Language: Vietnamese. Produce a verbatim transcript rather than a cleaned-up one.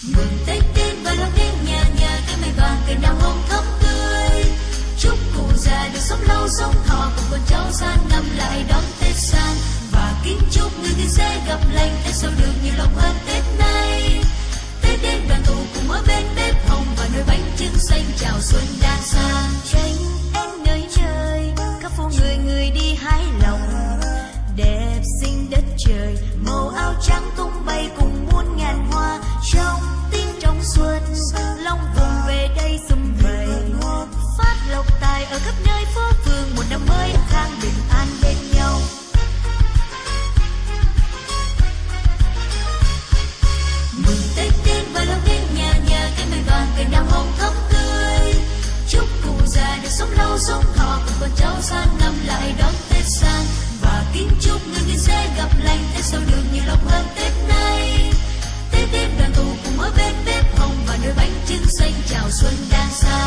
Mừng Tết đến và đón đến nhà nhà cái mây vàng cây đào hồng thắm tươi. Chúc cụ già được sống lâu sống thọ cùng con cháu sang năm lại đón Tết sang. Và kính chúc người thân sẽ gặp lành Tết sau được nhiều lòng hơn Tết nay. Tết đến đoàn tụ cùng ở bên bếp hồng và nồi bánh trưng xanh chào xuân đang sang. Tranh em nơi trời các phố người người đi hái lòng, đẹp xinh đất trời màu áo trắng tung bay cùng muôn ngàn hoa. Trong tiếng trong xuân long vùng về đây sum vầy, phát lộc tài ở khắp nơi phố phường, một năm mới khang bình an bên nhau. Mừng Tết đến và đón đến nhà nhà cái mây vàng cây đào hồng thắm tươi. Chúc cụ già được sống lâu sống thọ cùng con cháu sang năm lại đón Tết sang. Và kính chúc người thân sẽ gặp lành Tết sau được nhiều lòng hơn Tết nay. Tết đến đoàn tụ cùng ở bên bếp hồng và nồi bánh trưng xanh chào xuân đang sang.